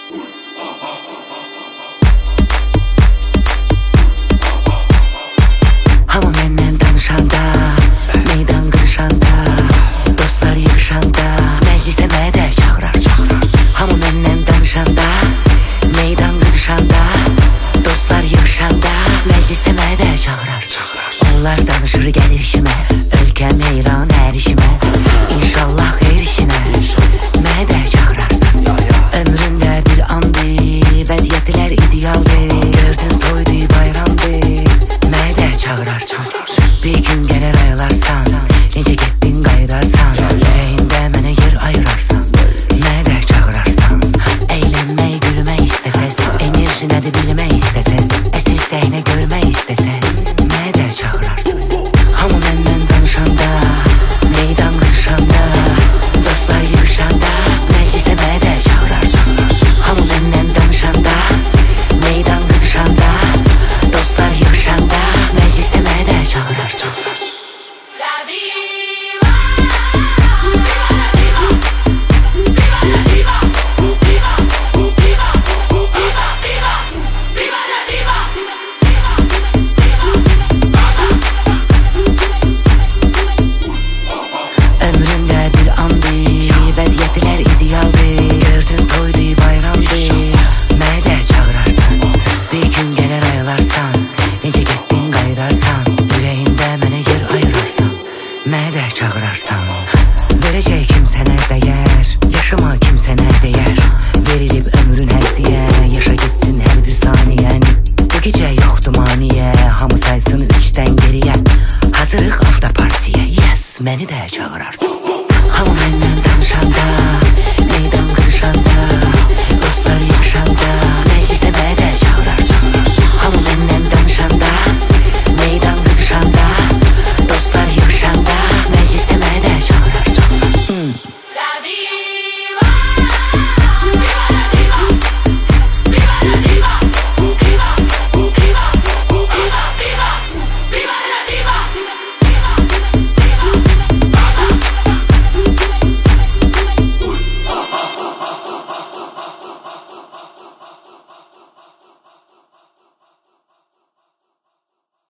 Hamı məndən danışanda, meydan qırışanda, dostlar yığışanda, məclisə mənə də çağırar. Hamı məndən danışanda, meydan qırışanda, dostlar yığışanda, məclisə mənə də çağırar. Onlar danışır gəlir işimə, ölkəm heyran hər işimə, İnşallah xeyir işinə mənə də çağırarsın. Ömrümdə bir andı, vəziyyətlər idealdır, gördün toydu, bayramdı, mənə də çağırarsın. Bir gün gələr ayılarsan, necə getdin qayıdarsan, ürəyimdə mənə yer ayırarsan, mənə də çağırarsan. Əylənmək, gülmək istəsəz, enerji nədir bilmək istəsəz, əsl səhnə görmək istəsəz, mənə də çağırarsınız. Hamı məndən danışanda, meydan qırışanda, dostlar yığışanda, məclisə mənə də çağırarsınız. Hamı məndən danışanda, meydan qırışanda, dostlar yığışanda, məclisə mənə də çağırarsınız. Ömrümdə bir andı, vəziyyətlər idealdır, gördün toydu, bayramdı, mənə də çağırarsın. Bir gün gələr ayılarsan, necə getdin qayıdarsan, ürəyində mənə yer ayırarsan, mənə də çağırarsan. Verəcək kimsənə dəyər, yaşama kimsənə dəyər, verilib ömrün həddiyə, yaşa gitsin hər bir saniyən. Bu gecə yoxdur maniyə, hamı saysın 3-dən geriyə, hazırıq avtopartiyə, yes, məni də çağırarsınız.